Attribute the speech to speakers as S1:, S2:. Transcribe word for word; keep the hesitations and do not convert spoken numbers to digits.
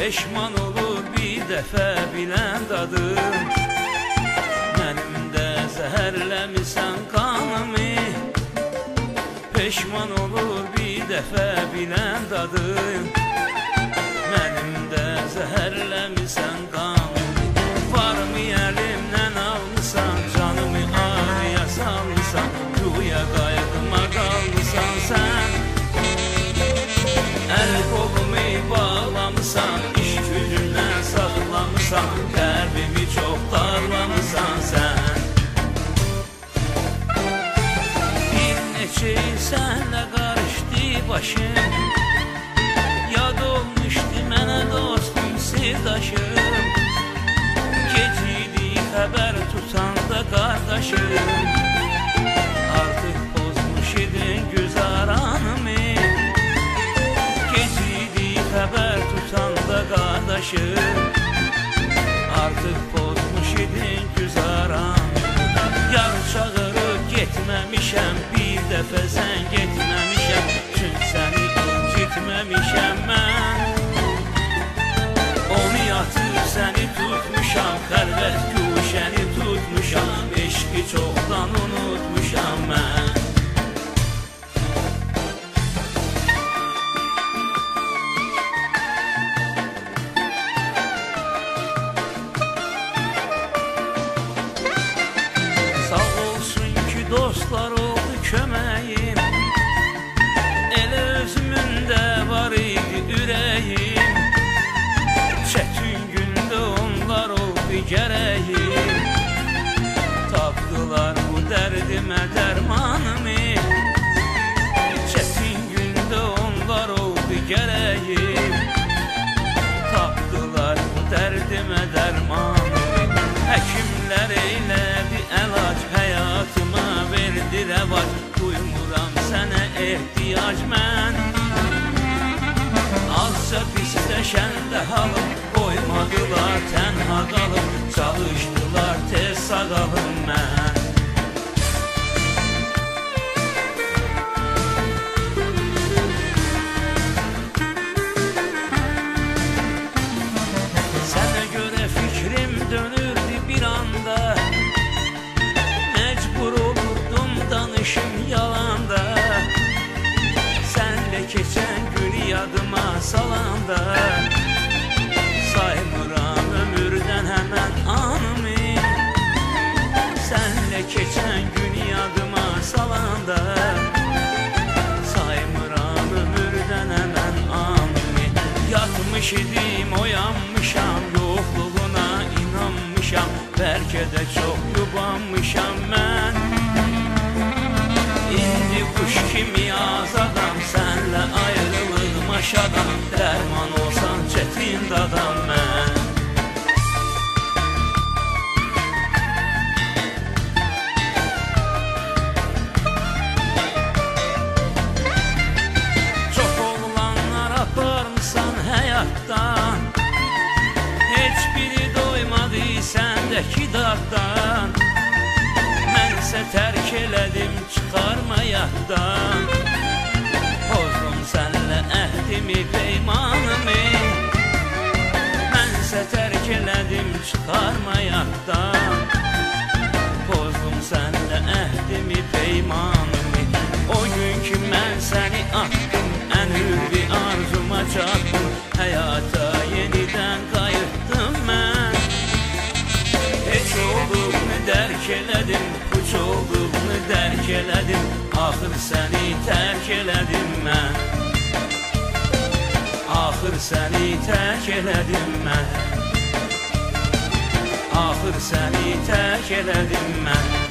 S1: peşman olur bir dəfə bilən dadım. Mənim də zəhərləmisən qanımı, peşman olur bir dəfə bilən dadım. Mənim də zəhərləmisən qanımı, varımı əlimdən almışsan, canımı ağrıya salmışsan, yuya qayğıma qalmışsan sən. Əl qolumu bağlamısan, iş gücündən saxlamısan, qəlbimi çox darlamısan sən. Bir neçə il sənlə qarışdı başım, yad olmuşdu mənə dostum, sirdaşım. Geciydi xəbər tutanda qardaşım, artıq pozmuş idin güzaranımı. Xəbər tutanda qardaşım, artıq pozmuş idin güzaran. Yar çağırıb getməmişəm, bir dəfə sən getməmişəm, çün səni incitməmişəm mən. Onu yatıb səni tutmuşam, xəlvət güşəni tutmuşam, eşqi çoxdan unutmuşam mən. Dostlar oldu köməyim, elə özümün də var idi ürəyim. Çətin gündə onlar oldu gərəyim, tapdılar bu dərdimə dərmanımı. Çətin gündə onlar oldu gərəyim, tapdılar bu dərdimə dərmanımı. Həkimlər eylədi əlac, həyatıma verdi rəvac, duymuram sənə ehtiyac mən. Azca pisləşəndə halım, qoymadılar tənha qalım, çalışdılar tez sağalım mən. Sənə görə fikrim dönürdü bir anda, məcbur olurdum danışım yalanda. Sənlə keçən günü yadıma salanda, saymıram ömürdən həmən anımı. Sənlə keçən günü yadıma salanda, saymıram ömürdən həmən anımı. Yatmış idim, oyanmışam, yoxluğuna inanmışam, bəlkə də çox yubanmışam mən. İndi quş kimi azadam, sənlə ayrılığım aşadam, dərman olsan çətin dadam mən. Çox oğlanlar aparmısan həyatdan, heç biri doymadı səndəki daddan. Mənsə tərk elədim çıxarma yaddan, pozdum sənlə əhdimi peymanımı. Mənsə tərk elədim çıxarma yaddan, pozdum sənlə əhdimi peymanımı. O gün ki mən səni atdım, ən hürri arzuma çatdım, həyata yenidən qayıtdım mən. Heç olduğunu dərk elədim, puç olduğunu dərk elədim, axır səni tərk elədim mən. Axır səni tərk elədim mən, axır səni tərk elədim mən.